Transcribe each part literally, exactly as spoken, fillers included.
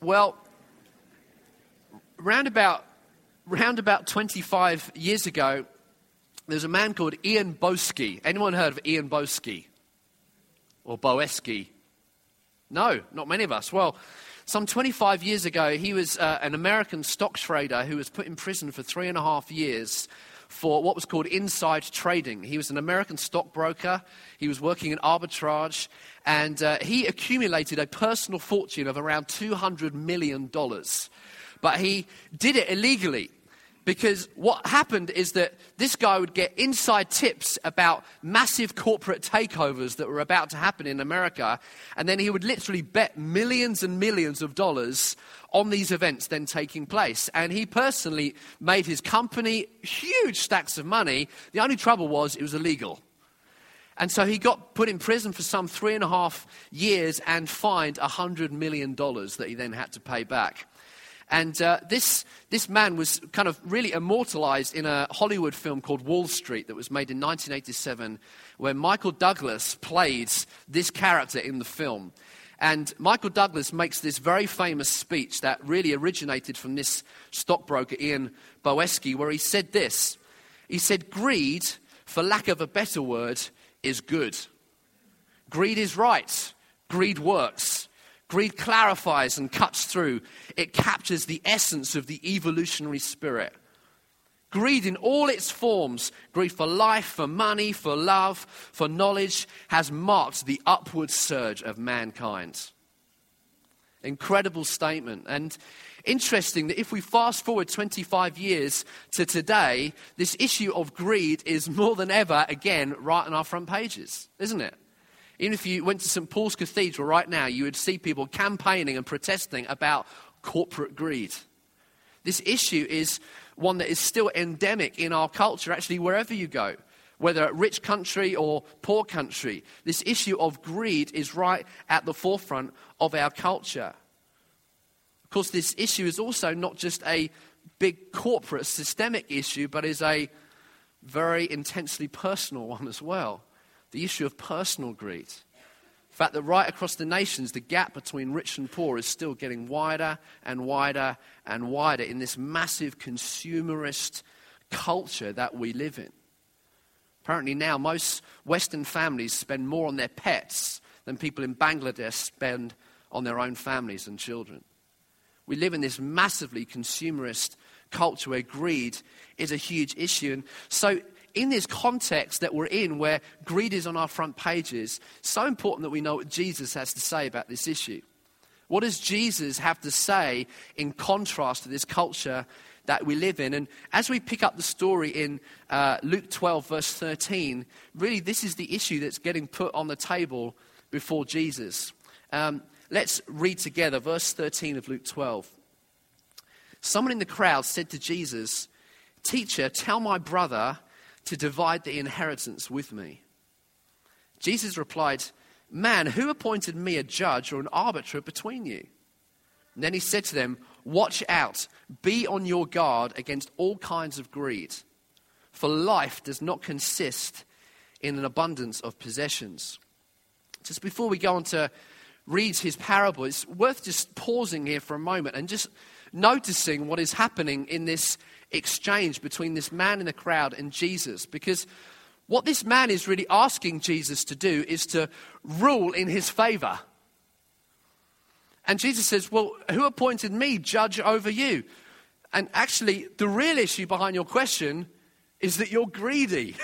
Well, round about, round about twenty-five years ago, there's a man called Ian Boesky. Anyone heard of Ian Boesky? Or Boesky? No, not many of us. Well, some twenty-five years ago, he was uh, an American stock trader who was put in prison for three and a half years for what was called inside trading. He was an American stockbroker. He was working in arbitrage, and uh, he accumulated a personal fortune of around two hundred million dollars. But he did it illegally, because what happened is that this guy would get inside tips about massive corporate takeovers that were about to happen in America, and then he would literally bet millions and millions of dollars on these events then taking place. And he personally made his company huge stacks of money. The only trouble was it was illegal. And so he got put in prison for some three and a half years and fined one hundred million dollars that he then had to pay back. And uh, this this man was kind of really immortalized in a Hollywood film called Wall Street that was made in nineteen eighty-seven, where Michael Douglas played this character in the film. And Michael Douglas makes this very famous speech that really originated from this stockbroker, Ian Boesky, where he said this. He said, "Greed, for lack of a better word, is good. Greed is right. Greed works. Greed clarifies and cuts through. It captures the essence of the evolutionary spirit. Greed in all its forms, greed for life, for money, for love, for knowledge, has marked the upward surge of mankind." Incredible statement. And interesting that if we fast forward twenty-five years to today, this issue of greed is more than ever, again, right on our front pages, isn't it? Even if you went to Saint Paul's Cathedral right now, you would see people campaigning and protesting about corporate greed. This issue is one that is still endemic in our culture, actually, wherever you go, whether rich country or poor country. This issue of greed is right at the forefront of our culture. Of course, this issue is also not just a big corporate systemic issue, but is a very intensely personal one as well. The issue of personal greed. The fact that right across the nations, the gap between rich and poor is still getting wider and wider and wider in this massive consumerist culture that we live in. Apparently now, most Western families spend more on their pets than people in Bangladesh spend on their own families and children. We live in this massively consumerist culture where greed is a huge issue. And so in this context that we're in, where greed is on our front pages, so important that we know what Jesus has to say about this issue. What does Jesus have to say in contrast to this culture that we live in? And as we pick up the story in uh, Luke twelve, verse thirteen, really this is the issue that's getting put on the table before Jesus. Um, let's read together verse thirteen of Luke twelve. Someone in the crowd said to Jesus, "Teacher, tell my brother to divide the inheritance with me." Jesus replied, "Man, who appointed me a judge or an arbiter between you?" And then he said to them, "Watch out, be on your guard against all kinds of greed, for life does not consist in an abundance of possessions." Just before we go on to read his parable, it's worth just pausing here for a moment and just noticing what is happening in this exchange between this man in the crowd and Jesus. Because what this man is really asking Jesus to do is to rule in his favor. And Jesus says, "Well, who appointed me judge over you?" And actually, the real issue behind your question is that you're greedy.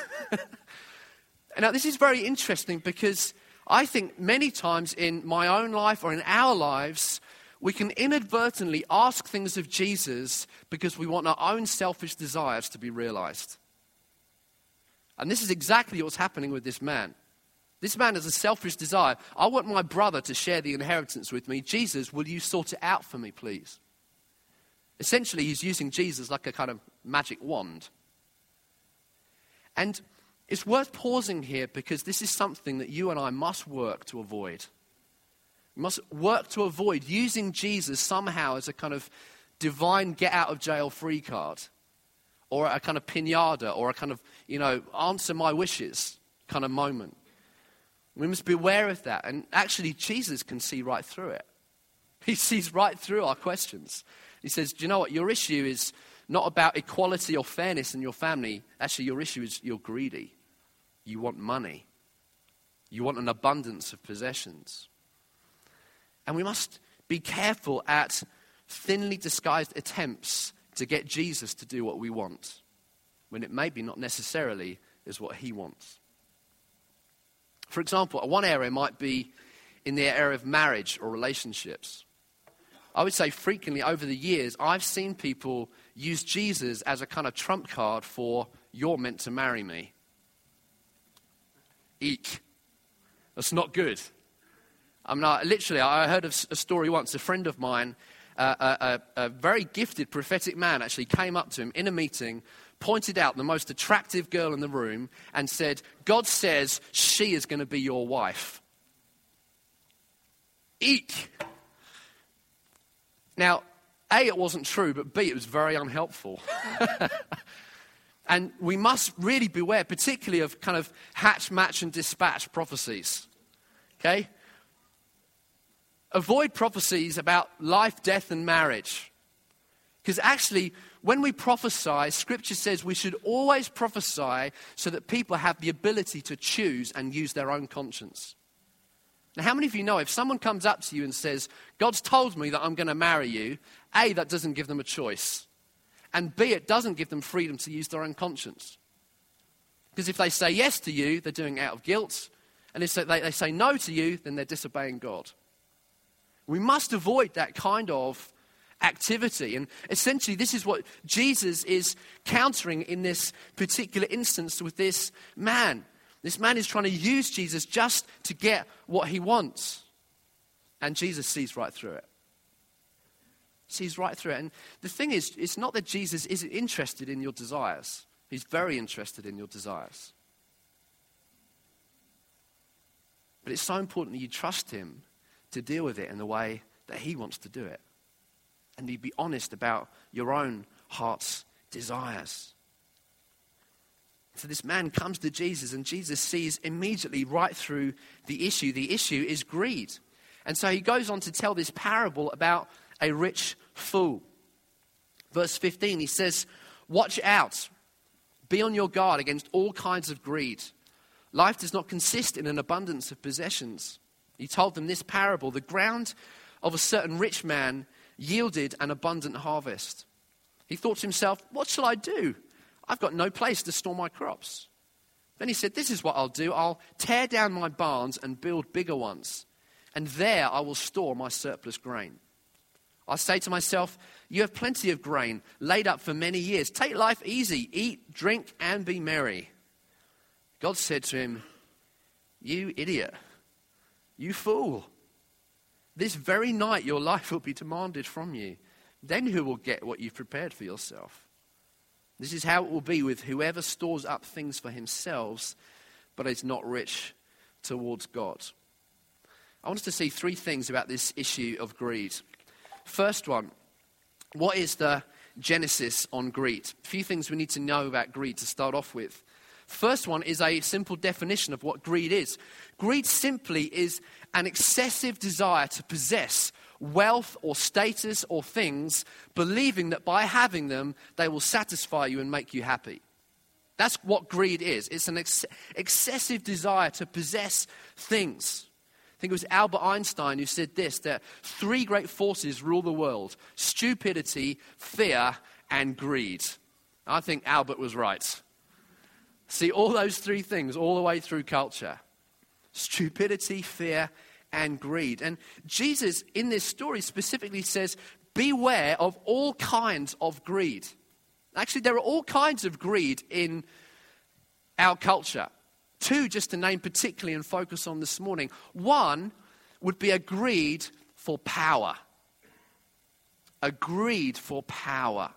Now, this is very interesting because I think many times in my own life or in our lives, we can inadvertently ask things of Jesus because we want our own selfish desires to be realized. And this is exactly what's happening with this man. This man has a selfish desire. I want my brother to share the inheritance with me. Jesus, will you sort it out for me, please? Essentially, he's using Jesus like a kind of magic wand. And it's worth pausing here because this is something that you and I must work to avoid. We must work to avoid using Jesus somehow as a kind of divine get-out-of-jail-free card, or a kind of pinata, or a kind of, you know, answer my wishes kind of moment. We must be aware of that. And actually, Jesus can see right through it. He sees right through our questions. He says, do you know what? Your issue is not about equality or fairness in your family. Actually, your issue is you're greedy. You want money. You want an abundance of possessions. And we must be careful at thinly disguised attempts to get Jesus to do what we want, when it maybe not necessarily is what he wants. For example, one area might be in the area of marriage or relationships. I would say frequently over the years, I've seen people use Jesus as a kind of trump card for, you're meant to marry me. Eek. That's not good. I'm not, literally, I heard of a story once. A friend of mine, uh, a, a, a very gifted prophetic man actually came up to him in a meeting, pointed out the most attractive girl in the room and said, God says she is going to be your wife. Eek. Now, A, it wasn't true, but B, it was very unhelpful. And we must really beware, particularly of kind of hatch, match, and dispatch prophecies. Okay? Avoid prophecies about life, death, and marriage. Because actually, when we prophesy, Scripture says we should always prophesy so that people have the ability to choose and use their own conscience. Now, how many of you know if someone comes up to you and says, God's told me that I'm going to marry you, A, that doesn't give them a choice. And B, it doesn't give them freedom to use their own conscience. Because if they say yes to you, they're doing it out of guilt. And if they, they say no to you, then they're disobeying God. We must avoid that kind of activity. And essentially, this is what Jesus is countering in this particular instance with this man. This man is trying to use Jesus just to get what he wants. And Jesus sees right through it. Sees right through it. And the thing is, it's not that Jesus isn't interested in your desires. He's very interested in your desires. But it's so important that you trust him to deal with it in the way that he wants to do it. And you be honest about your own heart's desires. So this man comes to Jesus, and Jesus sees immediately right through the issue. The issue is greed. And so he goes on to tell this parable about a rich fool. Verse fifteen, he says, watch out. Be on your guard against all kinds of greed. Life does not consist in an abundance of possessions. He told them this parable. The ground of a certain rich man yielded an abundant harvest. He thought to himself, what shall I do? I've got no place to store my crops. Then he said, this is what I'll do. I'll tear down my barns and build bigger ones. And there I will store my surplus grain. I say to myself, you have plenty of grain laid up for many years. Take life easy, eat, drink, and be merry. God said to him, you idiot, you fool. This very night your life will be demanded from you. Then who will get what you've prepared for yourself? This is how it will be with whoever stores up things for himself, but is not rich towards God. I want us to see three things about this issue of greed. First one, what is the genesis on greed? A few things we need to know about greed to start off with. First one is a simple definition of what greed is. Greed simply is an excessive desire to possess wealth or status or things, believing that by having them, they will satisfy you and make you happy. That's what greed is. It's an ex- excessive desire to possess things. I think it was Albert Einstein who said this, that three great forces rule the world: stupidity, fear, and greed. I think Albert was right. See, all those three things all the way through culture: stupidity, fear, and greed. And Jesus, in this story, specifically says, beware of all kinds of greed. Actually, there are all kinds of greed in our culture. Two, just to name particularly and focus on this morning. One would be a greed for power. A greed for power.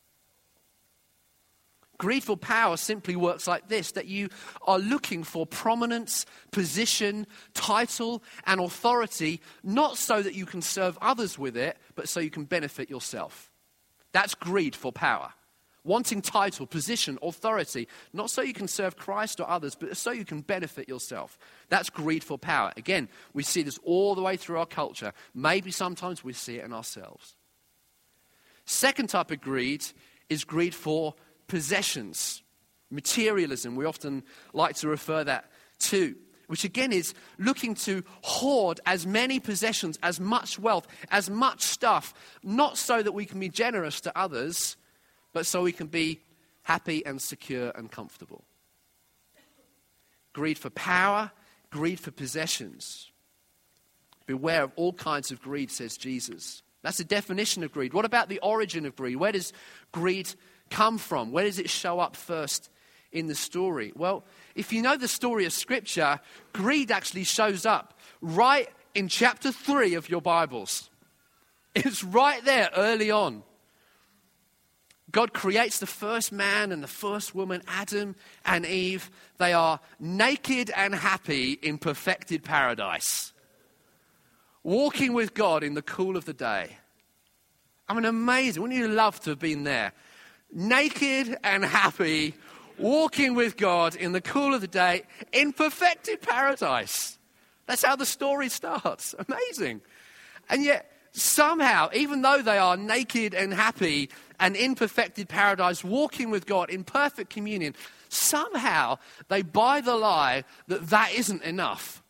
Greed for power simply works like this, that you are looking for prominence, position, title, and authority, not so that you can serve others with it, but so you can benefit yourself. That's greed for power. Wanting title, position, authority, not so you can serve Christ or others, but so you can benefit yourself. That's greed for power. Again, we see this all the way through our culture. Maybe sometimes we see it in ourselves. Second type of greed is greed for possessions. Materialism, we often like to refer that to, which again is looking to hoard as many possessions, as much wealth, as much stuff, not so that we can be generous to others, but so we can be happy and secure and comfortable. Greed for power, greed for possessions. Beware of all kinds of greed, says Jesus. That's the definition of greed. What about the origin of greed? Where does greed come from? Where does it show up first in the story? Well, if you know the story of Scripture, greed actually shows up right in chapter three of your Bibles. It's right there early on. God creates the first man and the first woman, Adam and Eve. They are naked and happy in perfected paradise, walking with God in the cool of the day. I mean, amazing. Wouldn't you love to have been there? Naked and happy, walking with God in the cool of the day in perfected paradise. That's how the story starts. Amazing. And yet, somehow, even though they are naked and happy and in perfected paradise, walking with God in perfect communion, somehow they buy the lie that that isn't enough.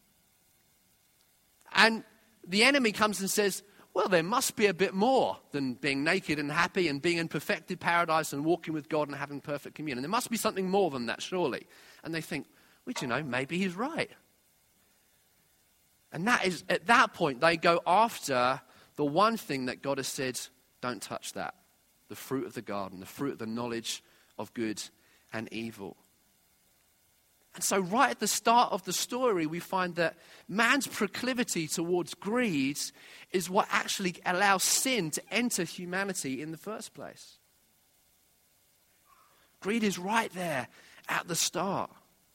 And the enemy comes and says, well, there must be a bit more than being naked and happy and being in perfected paradise and walking with God and having perfect communion. There must be something more than that, surely. And they think, well, you know, maybe he's right. And that is, at that point, they go after the one thing that God has said, don't touch that. The fruit of the garden, the fruit of the knowledge of good and evil. And so right at the start of the story, we find that man's proclivity towards greed is what actually allows sin to enter humanity in the first place. Greed is right there at the start.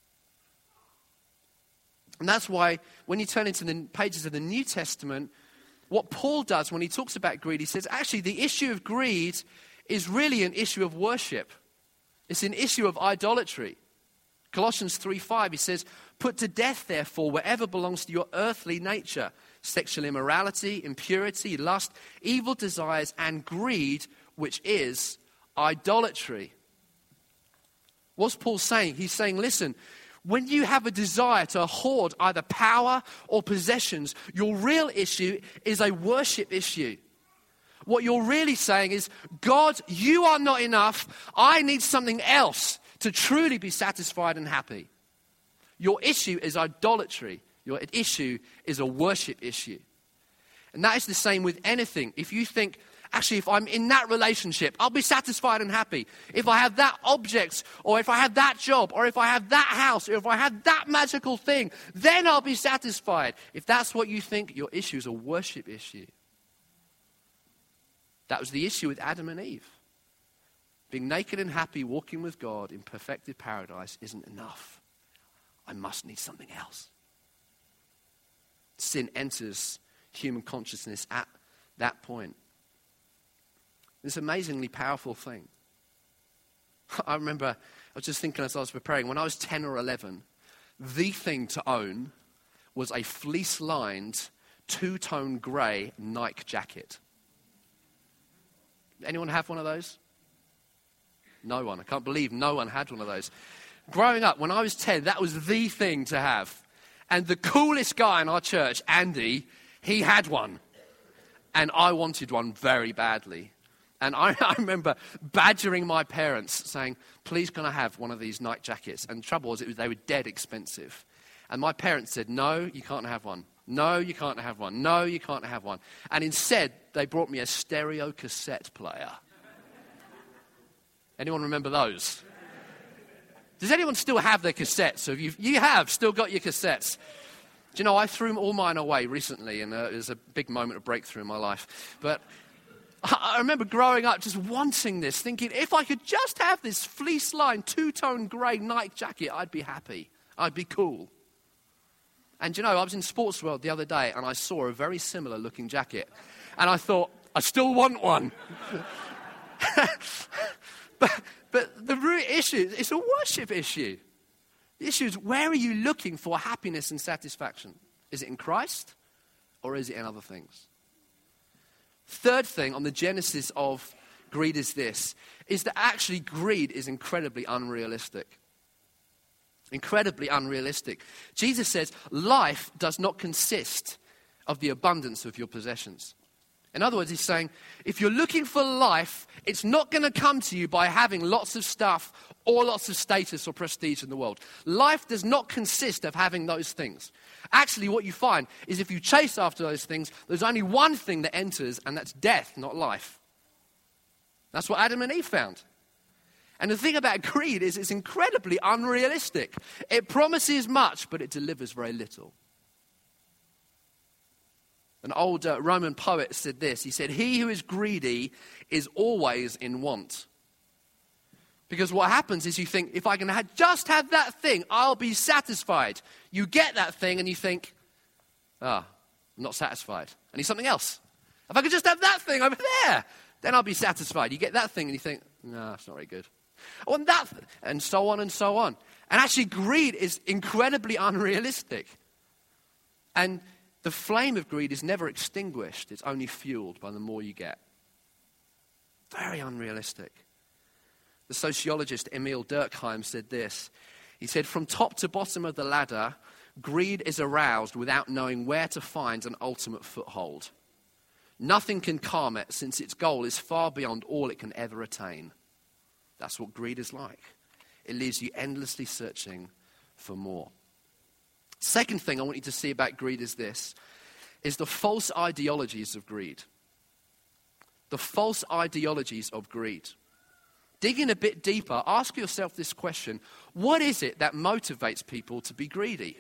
And that's why when you turn into the pages of the New Testament, what Paul does when he talks about greed, he says, actually, the issue of greed is really an issue of worship. It's an issue of idolatry. Colossians three five, he says, put to death, therefore, whatever belongs to your earthly nature, sexual immorality, impurity, lust, evil desires, and greed, which is idolatry. What's Paul saying? He's saying, listen, when you have a desire to hoard either power or possessions, your real issue is a worship issue. What you're really saying is, God, you are not enough. I need something else to truly be satisfied and happy. Your issue is idolatry. Your issue is a worship issue. And that is the same with anything. If you think, actually, if I'm in that relationship, I'll be satisfied and happy. If I have that object, or if I have that job, or if I have that house, or if I have that magical thing, then I'll be satisfied. If that's what you think, your issue is a worship issue. That was the issue with Adam and Eve. Being naked and happy, walking with God in perfected paradise isn't enough. I must need something else. Sin enters human consciousness at that point. This amazingly powerful thing. I remember, I was just thinking as I was preparing, when I was ten or eleven, the thing to own was a fleece-lined, two-tone grey Nike jacket. Anyone have one of those? No one. I can't believe no one had one of those. Growing up, when I was ten, that was the thing to have. And the coolest guy in our church, Andy, he had one. And I wanted one very badly. And I, I remember badgering my parents, saying, please can I have one of these Nike jackets? And the trouble was, it was they were dead expensive. And my parents said, no, you can't have one. No, you can't have one. No, you can't have one. And instead, they brought me a stereo cassette player. Anyone remember those? Does anyone still have their cassettes? So you you have still got your cassettes. Do you know, I threw all mine away recently, and uh, it was a big moment of breakthrough in my life. But I remember growing up just wanting this, thinking if I could just have this fleece-lined, two-tone grey Nike jacket, I'd be happy. I'd be cool. And you know, I was in Sports World the other day, and I saw a very similar-looking jacket. And I thought, I still want one. But, but the root issue, it's a worship issue. The issue is, where are you looking for happiness and satisfaction? Is it in Christ or is it in other things? Third thing on the genesis of greed is this, is that actually greed is incredibly unrealistic. Incredibly unrealistic. Jesus says life does not consist of the abundance of your possessions. In other words, he's saying, if you're looking for life, it's not going to come to you by having lots of stuff or lots of status or prestige in the world. Life does not consist of having those things. Actually, what you find is if you chase after those things, there's only one thing that enters, and that's death, not life. That's what Adam and Eve found. And the thing about greed is it's incredibly unrealistic. It promises much, but it delivers very little. An old uh, Roman poet said this. He said, he who is greedy is always in want. Because what happens is you think, if I can ha- just have that thing, I'll be satisfied. You get that thing and you think, ah, I'm not satisfied. I need something else. If I could just have that thing over there, then I'll be satisfied. You get that thing and you think, no, it's not very good. I want that, th-, and so on and so on. And actually greed is incredibly unrealistic. And the flame of greed is never extinguished. It's only fueled by the more you get. Very unrealistic. The sociologist Emil Durkheim said this. He said, from top to bottom of the ladder, greed is aroused without knowing where to find an ultimate foothold. Nothing can calm it, since its goal is far beyond all it can ever attain. That's what greed is like. It leaves you endlessly searching for more. Second thing I want you to see about greed is this, is the false ideologies of greed. The false ideologies of greed. Digging a bit deeper, ask yourself this question. What is it that motivates people to be greedy?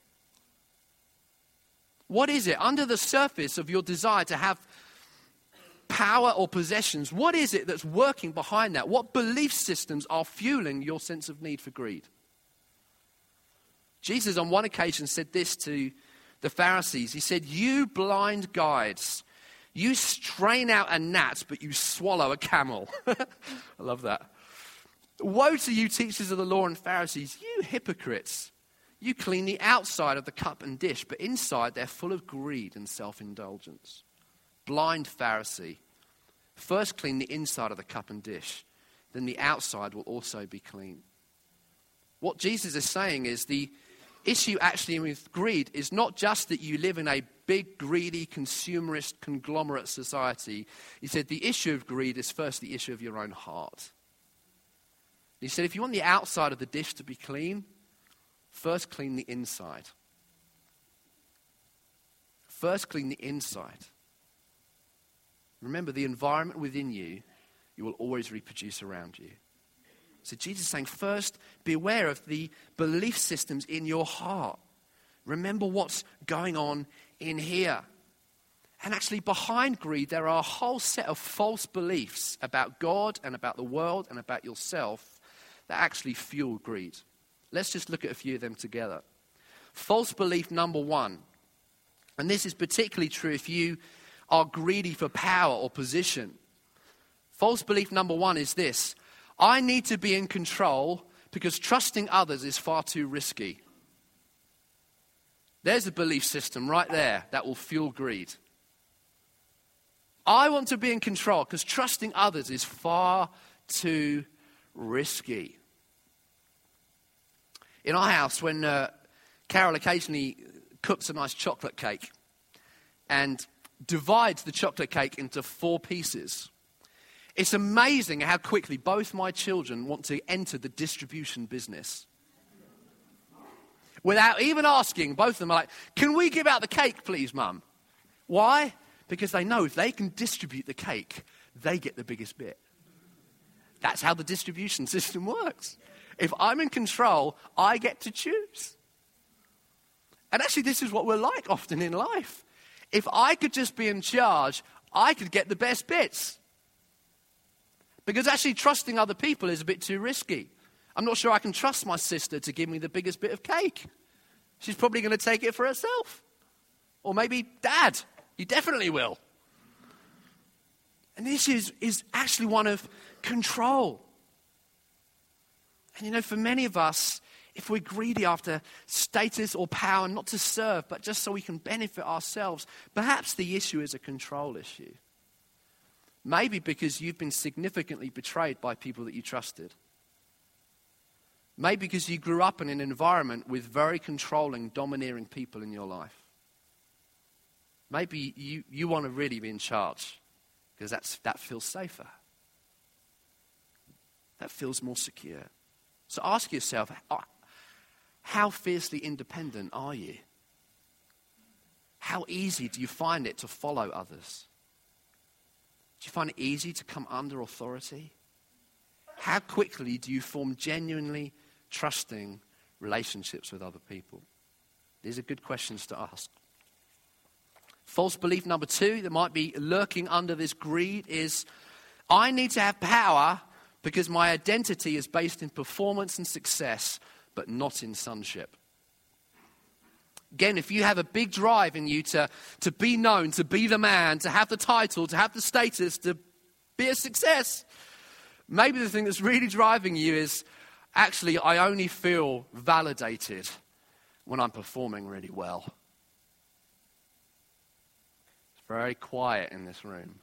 What is it under the surface of your desire to have power or possessions? What is it that's working behind that? What belief systems are fueling your sense of need for greed? Jesus on one occasion said this to the Pharisees. He said, you blind guides, you strain out a gnat, but you swallow a camel. I love that. Woe to you, teachers of the law and Pharisees, you hypocrites. You clean the outside of the cup and dish, but inside they're full of greed and self-indulgence. Blind Pharisee. First clean the inside of the cup and dish, then the outside will also be clean. What Jesus is saying is the issue actually with greed is not just that you live in a big, greedy, consumerist, conglomerate society. He said the issue of greed is first the issue of your own heart. He said if you want the outside of the dish to be clean, first clean the inside. First clean the inside. Remember, the environment within you, you will always reproduce around you. So Jesus is saying, first, be aware of the belief systems in your heart. Remember what's going on in here. And actually, behind greed, there are a whole set of false beliefs about God and about the world and about yourself that actually fuel greed. Let's just look at a few of them together. False belief number one, and this is particularly true if you are greedy for power or position. False belief number one is this: I need to be in control because trusting others is far too risky. There's a belief system right there that will fuel greed. I want to be in control because trusting others is far too risky. In our house, when uh, Carol occasionally cooks a nice chocolate cake and divides the chocolate cake into four pieces, it's amazing how quickly both my children want to enter the distribution business. Without even asking, both of them are like, can we give out the cake, please, Mum? Why? Because they know if they can distribute the cake, they get the biggest bit. That's how the distribution system works. If I'm in control, I get to choose. And actually, this is what we're like often in life. If I could just be in charge, I could get the best bits. Because actually trusting other people is a bit too risky. I'm not sure I can trust my sister to give me the biggest bit of cake. She's probably going to take it for herself. Or maybe Dad, you definitely will. And this is, is actually one of control. And you know, for many of us, if we're greedy after status or power, not to serve, but just so we can benefit ourselves, perhaps the issue is a control issue. Maybe because you've been significantly betrayed by people that you trusted. Maybe because you grew up in an environment with very controlling, domineering people in your life. Maybe you, you want to really be in charge because that's, that feels safer. That feels more secure. So ask yourself, how fiercely independent are you? How easy do you find it to follow others? Do you find it easy to come under authority? How quickly do you form genuinely trusting relationships with other people? These are good questions to ask. False belief number two that might be lurking under this greed is, I need to have power because my identity is based in performance and success, but not in sonship. Again, if you have a big drive in you to, to be known, to be the man, to have the title, to have the status, to be a success, maybe the thing that's really driving you is, actually, I only feel validated when I'm performing really well. It's very quiet in this room.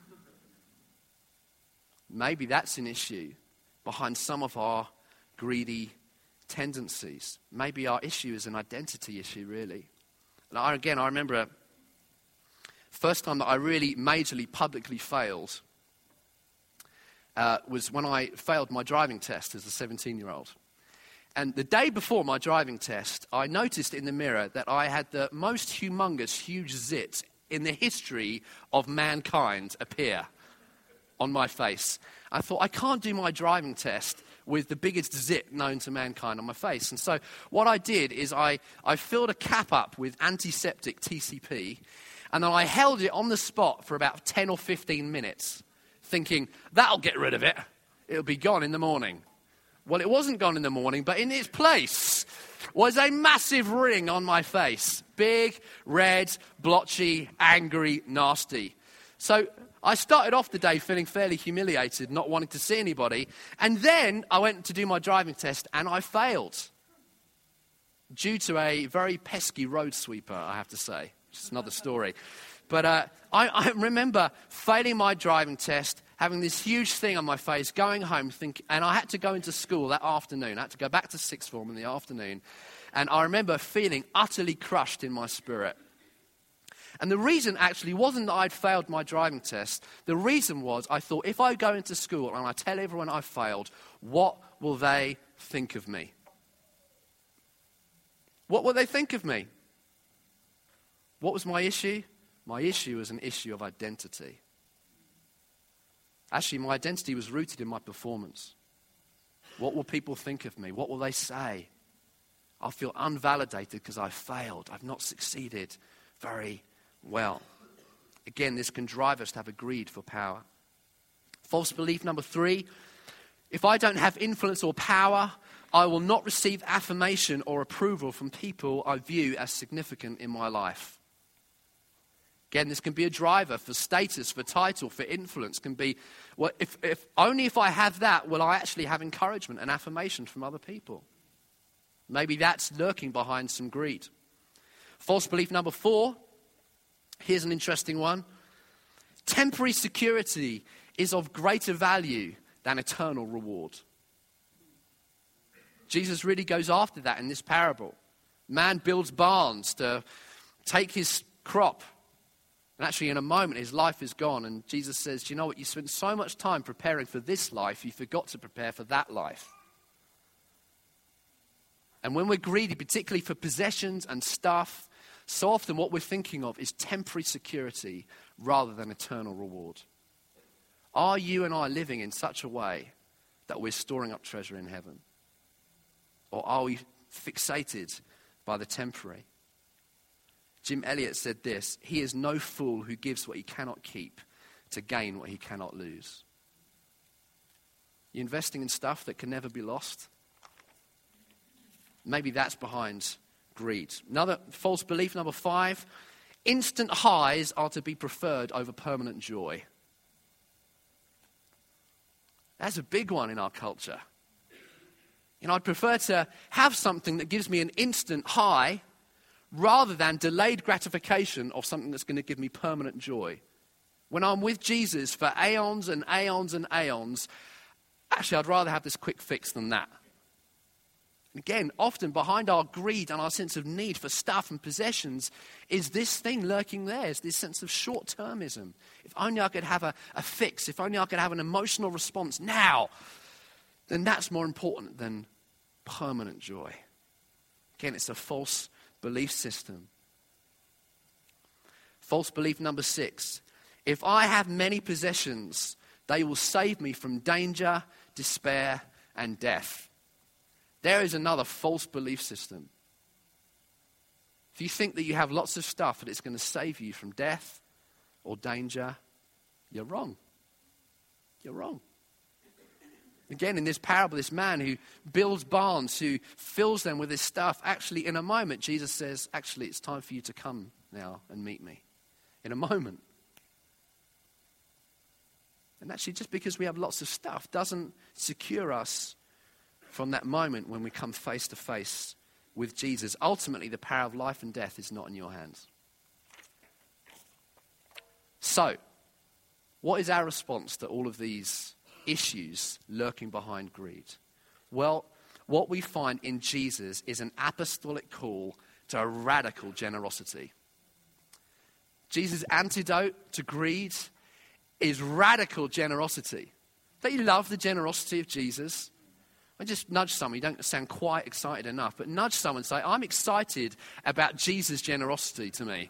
Maybe that's an issue behind some of our greedy tendencies. Maybe our issue is an identity issue, really. And I, again, I remember a first time that I really majorly publicly failed uh, was when I failed my driving test as a seventeen-year-old. And the day before my driving test, I noticed in the mirror that I had the most humongous, huge zit in the history of mankind appear on my face. I thought, I can't do my driving test with the biggest zit known to mankind on my face. And so what I did is I, I filled a cap up with antiseptic T C P, and then I held it on the spot for about ten or fifteen minutes, thinking, that'll get rid of it. It'll be gone in the morning. Well, it wasn't gone in the morning, but in its place was a massive ring on my face. Big, red, blotchy, angry, nasty. So I started off the day feeling fairly humiliated, not wanting to see anybody. And then I went to do my driving test and I failed. Due to a very pesky road sweeper, I have to say. It's another story. But uh, I, I remember failing my driving test, having this huge thing on my face, going home, think, and I had to go into school that afternoon. I had to go back to sixth form in the afternoon. And I remember feeling utterly crushed in my spirit. And the reason actually wasn't that I'd failed my driving test. The reason was I thought, if I go into school and I tell everyone I failed, what will they think of me? What will they think of me? What was my issue? My issue was an issue of identity. Actually, my identity was rooted in my performance. What will people think of me? What will they say? I'll feel unvalidated because I failed. I've not succeeded very well. Again, this can drive us to have a greed for power. False belief number three, if I don't have influence or power, I will not receive affirmation or approval from people I view as significant in my life. Again, this can be a driver for status, for title, for influence. Can be, well, if, if only if I have that will I actually have encouragement and affirmation from other people. Maybe that's lurking behind some greed. False belief number four, here's an interesting one. Temporary security is of greater value than eternal reward. Jesus really goes after that in this parable. Man builds barns to take his crop. And actually, in a moment, his life is gone. And Jesus says, do you know what? You spent so much time preparing for this life, you forgot to prepare for that life. And when we're greedy, particularly for possessions and stuff, so often what we're thinking of is temporary security rather than eternal reward. Are you and I living in such a way that we're storing up treasure in heaven? Or are we fixated by the temporary? Jim Elliot said this, he is no fool who gives what he cannot keep to gain what he cannot lose. You're investing in stuff that can never be lost? Maybe that's behind greed. Another false belief, number five, instant highs are to be preferred over permanent joy. That's a big one in our culture. You know, I'd prefer to have something that gives me an instant high rather than delayed gratification of something that's going to give me permanent joy. When I'm with Jesus for aeons and aeons and aeons, actually, I'd rather have this quick fix than that. Again, often behind our greed and our sense of need for stuff and possessions is this thing lurking there, is this sense of short-termism. If only I could have a, a fix, if only I could have an emotional response now, then that's more important than permanent joy. Again, it's a false belief system. False belief number six. If I have many possessions, they will save me from danger, despair, and death. There is another false belief system. If you think that you have lots of stuff and it's going to save you from death or danger, you're wrong. You're wrong. Again, in this parable, this man who builds barns, who fills them with his stuff, actually in a moment, Jesus says, actually, it's time for you to come now and meet me. In a moment. And actually, just because we have lots of stuff doesn't secure us from that moment when we come face to face with Jesus. Ultimately, the power of life and death is not in your hands. So, what is our response to all of these issues lurking behind greed? Well, what we find in Jesus is an apostolic call to a radical generosity. Jesus' antidote to greed is radical generosity. Don't you love the generosity of Jesus? I just nudge someone, you don't sound quite excited enough, but nudge someone and say, I'm excited about Jesus' generosity to me.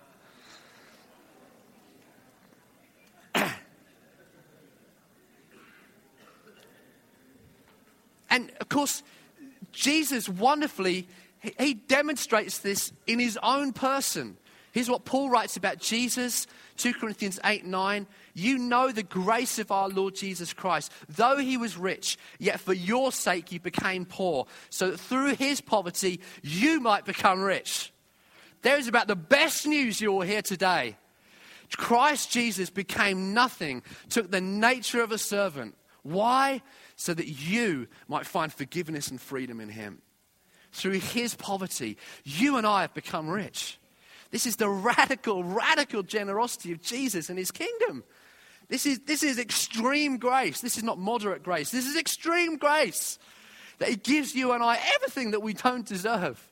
And of course, Jesus wonderfully, he, he demonstrates this in his own person. Here's what Paul writes about Jesus, Second Corinthians eight nine. You know the grace of our Lord Jesus Christ. Though he was rich, yet for your sake he became poor, so that through his poverty you might become rich. There is about the best news you will hear today. Christ Jesus became nothing, took the nature of a servant. Why? So that you might find forgiveness and freedom in him. Through his poverty, you and I have become rich. This is the radical, radical generosity of Jesus and his kingdom. This is, this is extreme grace. This is not moderate grace. This is extreme grace. That he gives you and I everything that we don't deserve.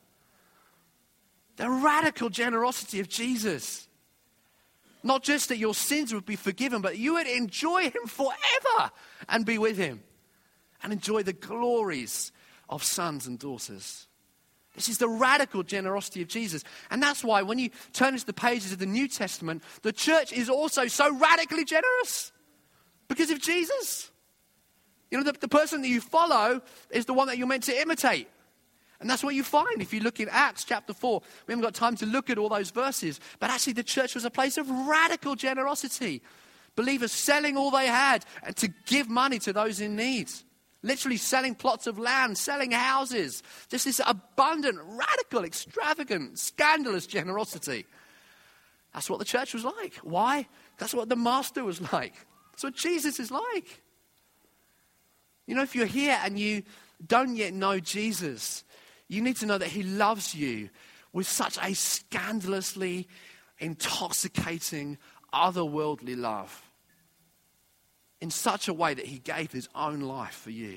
The radical generosity of Jesus. Not just that your sins would be forgiven, but you would enjoy him forever and be with him. And enjoy the glories of sons and daughters. This is the radical generosity of Jesus. And that's why when you turn into the pages of the New Testament, the church is also so radically generous. Because of Jesus. You know, the, the person that you follow is the one that you're meant to imitate. And that's what you find if you look in Acts chapter four. We haven't got time to look at all those verses. But actually the church was a place of radical generosity. Believers selling all they had and to give money to those in need. Literally selling plots of land, selling houses. Just this abundant, radical, extravagant, scandalous generosity. That's what the church was like. Why? That's what the master was like. That's what Jesus is like. You know, if you're here and you don't yet know Jesus, you need to know that he loves you with such a scandalously intoxicating, otherworldly love. In such a way that he gave his own life for you.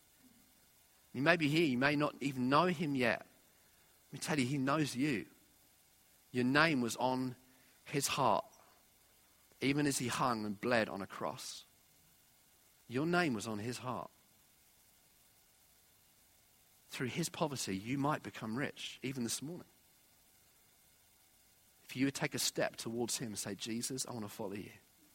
You may be here, you may not even know him yet. Let me tell you, he knows you. Your name was on his heart, even as he hung and bled on a cross. Your name was on his heart. Through his poverty, you might become rich, even this morning. If you would take a step towards him and say, Jesus, I want to follow you.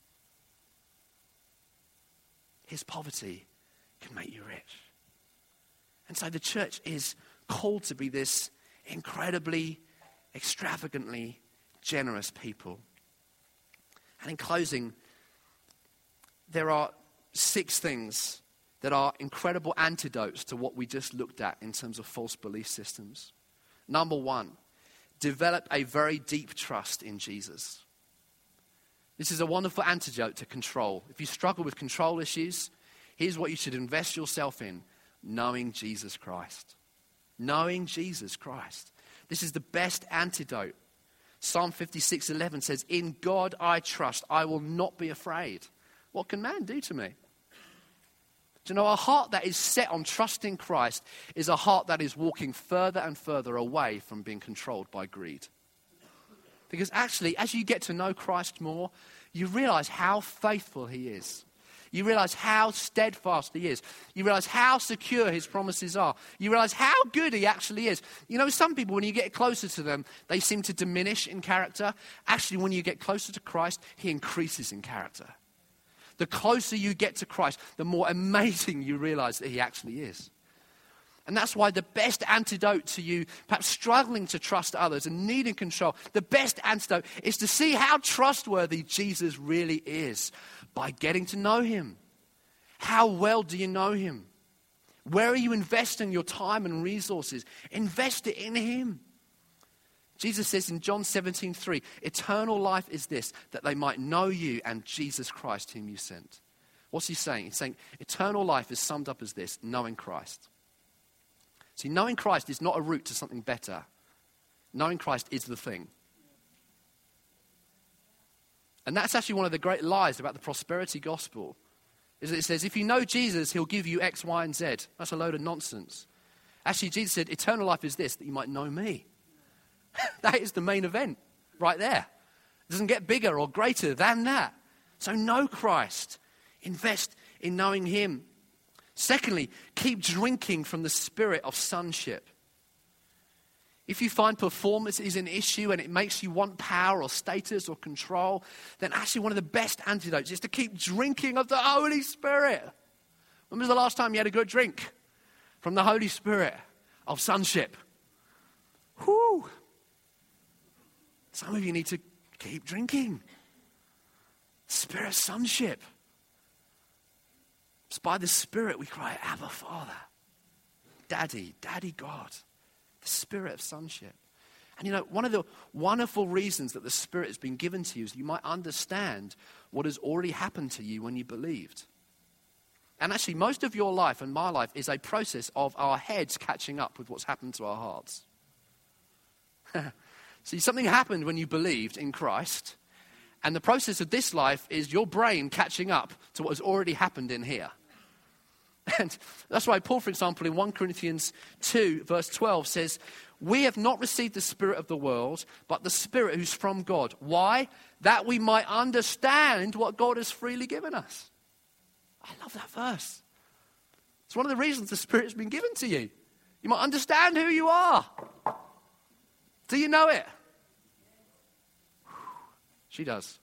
His poverty can make you rich. And so the church is called to be this incredibly, extravagantly generous people. And in closing, there are six things that are incredible antidotes to what we just looked at in terms of false belief systems. Number one, develop a very deep trust in Jesus. This is a wonderful antidote to control. If you struggle with control issues, here's what you should invest yourself in. Knowing Jesus Christ. Knowing Jesus Christ. This is the best antidote. Psalm fifty-six eleven says, in God I trust, I will not be afraid. What can man do to me? Do you know, a heart that is set on trusting Christ is a heart that is walking further and further away from being controlled by greed. Because actually, as you get to know Christ more, you realize how faithful he is. You realize how steadfast he is. You realize how secure his promises are. You realize how good he actually is. You know, some people, when you get closer to them, they seem to diminish in character. Actually, when you get closer to Christ, he increases in character. The closer you get to Christ, the more amazing you realize that he actually is. And that's why the best antidote to you perhaps struggling to trust others and needing control, the best antidote is to see how trustworthy Jesus really is by getting to know him. How well do you know him? Where are you investing your time and resources? Invest it in him. Jesus says in John seventeen three, eternal life is this, that they might know you and Jesus Christ whom you sent. What's he saying? He's saying eternal life is summed up as this, knowing Christ. See, knowing Christ is not a route to something better. Knowing Christ is the thing. And that's actually one of the great lies about the prosperity gospel. Is that it says, if you know Jesus, he'll give you X, Y, and Z. That's a load of nonsense. Actually, Jesus said, eternal life is this, that you might know me. That is the main event right there. It doesn't get bigger or greater than that. So know Christ. Invest in knowing him. Secondly, keep drinking from the spirit of sonship. If you find performance is an issue and it makes you want power or status or control, then actually one of the best antidotes is to keep drinking of the Holy Spirit. When was the last time you had a good drink from the Holy Spirit of sonship? Whew. Some of you need to keep drinking. Spirit of sonship. It's by the Spirit we cry, Abba, Father. Daddy, Daddy God. The spirit of sonship. And you know, one of the wonderful reasons that the Spirit has been given to you is you might understand what has already happened to you when you believed. And actually, most of your life and my life is a process of our heads catching up with what's happened to our hearts. See, something happened when you believed in Christ. And the process of this life is your brain catching up to what has already happened in here. And that's why Paul, for example, in First Corinthians two, verse twelve says, we have not received the spirit of the world, but the Spirit who's from God. Why? That we might understand what God has freely given us. I love that verse. It's one of the reasons the Spirit's been given to you. You might understand who you are. Do you know it? She does.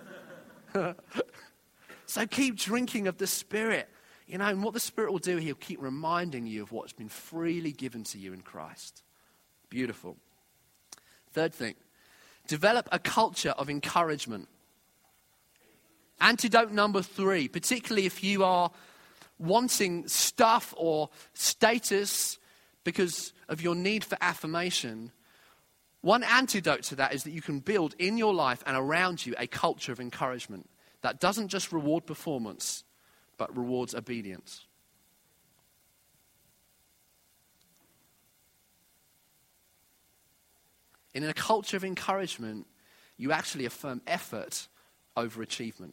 So keep drinking of the Spirit. You know, and what the Spirit will do, he'll keep reminding you of what's been freely given to you in Christ. Beautiful. Third thing, develop a culture of encouragement. Antidote number three, particularly if you are wanting stuff or status because of your need for affirmation, one antidote to that is that you can build in your life and around you a culture of encouragement that doesn't just reward performance, but rewards obedience. In a culture of encouragement, you actually affirm effort over achievement.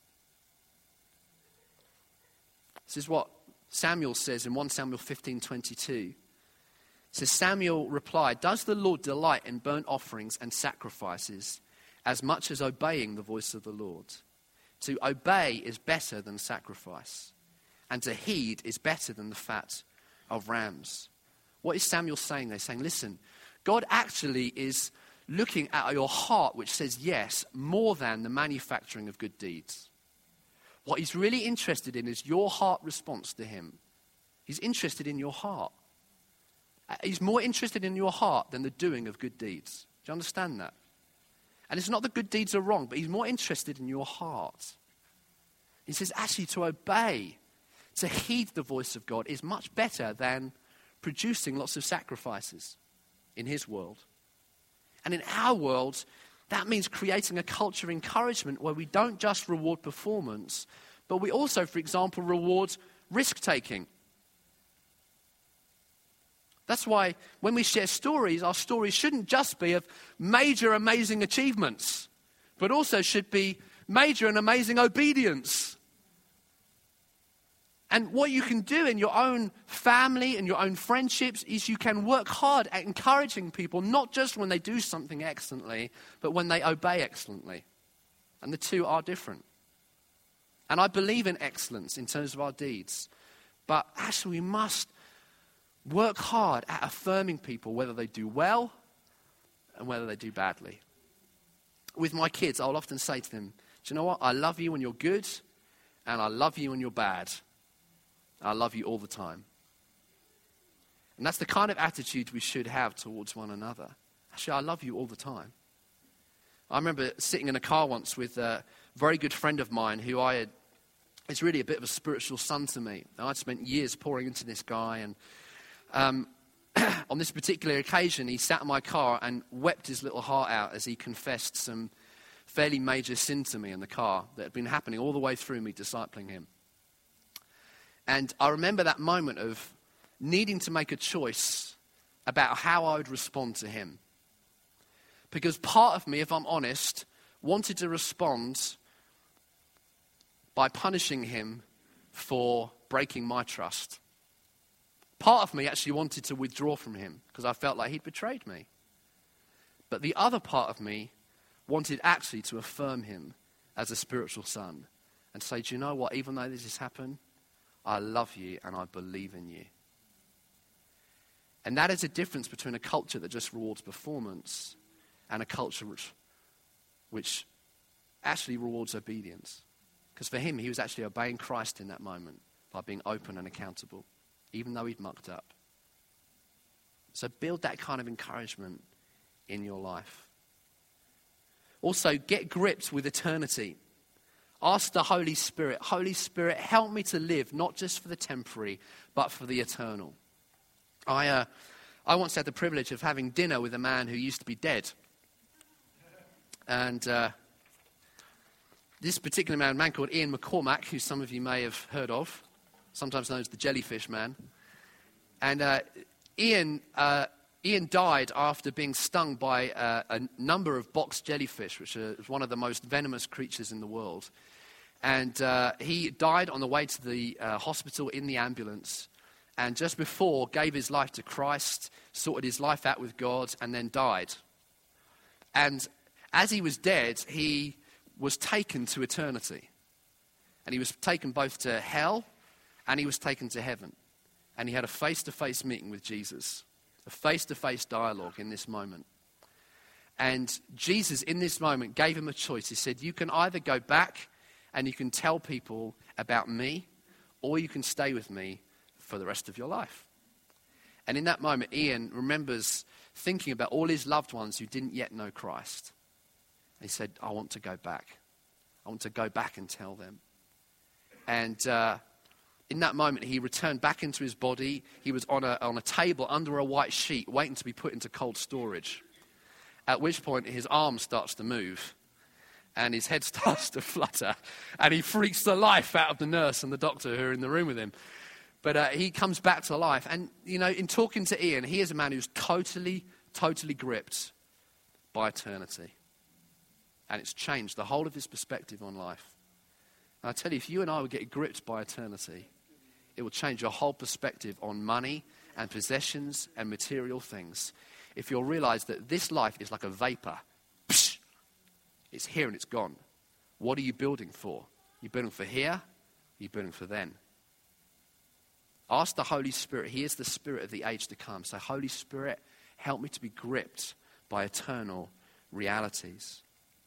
This is what Samuel says in First Samuel fifteen twenty-two. It says, Samuel replied, does the Lord delight in burnt offerings and sacrifices as much as obeying the voice of the Lord? To obey is better than sacrifice, and to heed is better than the fat of rams. What is Samuel saying? They're saying, listen, God actually is looking at your heart, which says yes, more than the manufacturing of good deeds. What he's really interested in is your heart response to him. He's interested in your heart. He's more interested in your heart than the doing of good deeds. Do you understand that? And it's not that good deeds are wrong, but he's more interested in your heart. He says, actually, to obey, to heed the voice of God is much better than producing lots of sacrifices in his world. And in our world, that means creating a culture of encouragement where we don't just reward performance, but we also, for example, reward risk-taking. That's why when we share stories, our stories shouldn't just be of major, amazing achievements, but also should be major and amazing obedience. And what you can do in your own family and your own friendships is you can work hard at encouraging people, not just when they do something excellently, but when they obey excellently. And the two are different. And I believe in excellence in terms of our deeds. But actually we must work hard at affirming people, whether they do well and whether they do badly. With my kids, I'll often say to them, do you know what? I love you when you're good, and I love you when you're bad. I love you all the time. And that's the kind of attitude we should have towards one another. Actually, I love you all the time. I remember sitting in a car once with a very good friend of mine who I had, is really a bit of a spiritual son to me. And I'd spent years pouring into this guy, and um, on this particular occasion, he sat in my car and wept his little heart out as he confessed some fairly major sin to me in the car that had been happening all the way through me discipling him. And I remember that moment of needing to make a choice about how I would respond to him. Because part of me, if I'm honest, wanted to respond by punishing him for breaking my trust. Part of me actually wanted to withdraw from him because I felt like he'd betrayed me. But the other part of me wanted actually to affirm him as a spiritual son and say, do you know what, even though this has happened, I love you and I believe in you. And that is a difference between a culture that just rewards performance and a culture which, which actually rewards obedience. Because for him, he was actually obeying Christ in that moment by being open and accountable, even though he'd mucked up. So build that kind of encouragement in your life. Also, get gripped with eternity. Ask the Holy Spirit, Holy Spirit, help me to live not just for the temporary, but for the eternal. I uh, I once had the privilege of having dinner with a man who used to be dead. And uh, this particular man, a man called Ian McCormack, who some of you may have heard of, sometimes known as the Jellyfish Man. And uh, Ian uh, Ian died after being stung by uh, a number of box jellyfish, which is one of the most venomous creatures in the world. And uh, he died on the way to the uh, hospital in the ambulance. And just before, gave his life to Christ, sorted his life out with God, and then died. And as he was dead, he was taken to eternity. And he was taken both to hell, and he was taken to heaven. And he had a face-to-face meeting with Jesus. A face-to-face dialogue in this moment. And Jesus, in this moment, gave him a choice. He said, you can either go back and you can tell people about me, or you can stay with me for the rest of your life. And in that moment, Ian remembers thinking about all his loved ones who didn't yet know Christ. He said, I want to go back. I want to go back and tell them. And uh, in that moment, he returned back into his body. He was on a, on a table under a white sheet, waiting to be put into cold storage. At which point, his arm starts to move, and his head starts to flutter, and he freaks the life out of the nurse and the doctor who are in the room with him. But uh, he comes back to life. And, you know, in talking to Ian, he is a man who's totally, totally gripped by eternity. And it's changed the whole of his perspective on life. And I tell you, if you and I would get gripped by eternity, it will change your whole perspective on money and possessions and material things. If you'll realize that this life is like a vapor. Psh, it's here and it's gone. What are you building for? You're building for here, you're building for then. Ask the Holy Spirit. He is the Spirit of the age to come. So, Holy Spirit, help me to be gripped by eternal realities.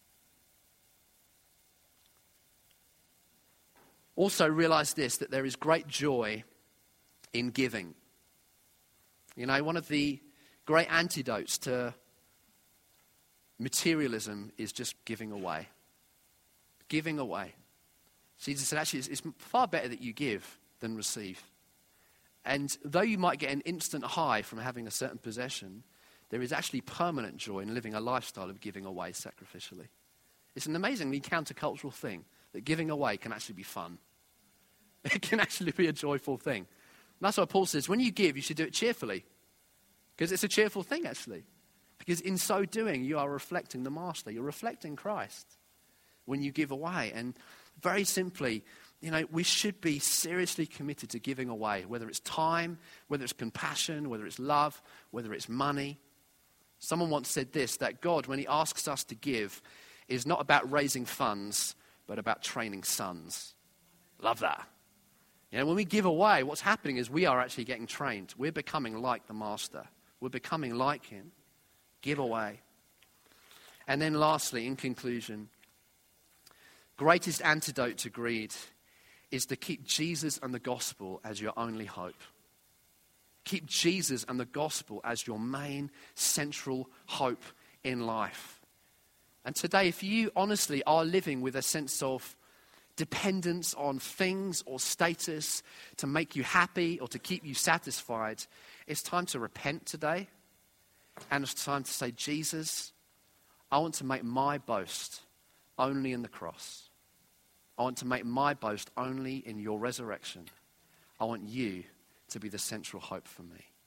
Also realize this, that there is great joy in giving. You know, one of the great antidotes to materialism is just giving away. Giving away. Jesus said, actually, it's, it's far better that you give than receive. And though you might get an instant high from having a certain possession, there is actually permanent joy in living a lifestyle of giving away sacrificially. It's an amazingly countercultural thing that giving away can actually be fun. It can actually be a joyful thing. And that's why Paul says, when you give, you should do it cheerfully. Because it's a cheerful thing, actually. Because in so doing, you are reflecting the Master. You're reflecting Christ when you give away. And very simply, you know, we should be seriously committed to giving away, whether it's time, whether it's compassion, whether it's love, whether it's money. Someone once said this, that God, when he asks us to give, is not about raising funds, but about training sons. Love that. You know, when we give away, what's happening is we are actually getting trained. We're becoming like the Master. We're becoming like him. Give away. And then lastly, in conclusion, greatest antidote to greed is to keep Jesus and the gospel as your only hope. Keep Jesus and the gospel as your main central hope in life. And today, if you honestly are living with a sense of dependence on things or status to make you happy or to keep you satisfied, it's time to repent today. And it's time to say, Jesus, I want to make my boast only in the cross. I want to make my boast only in your resurrection. I want you to be the central hope for me.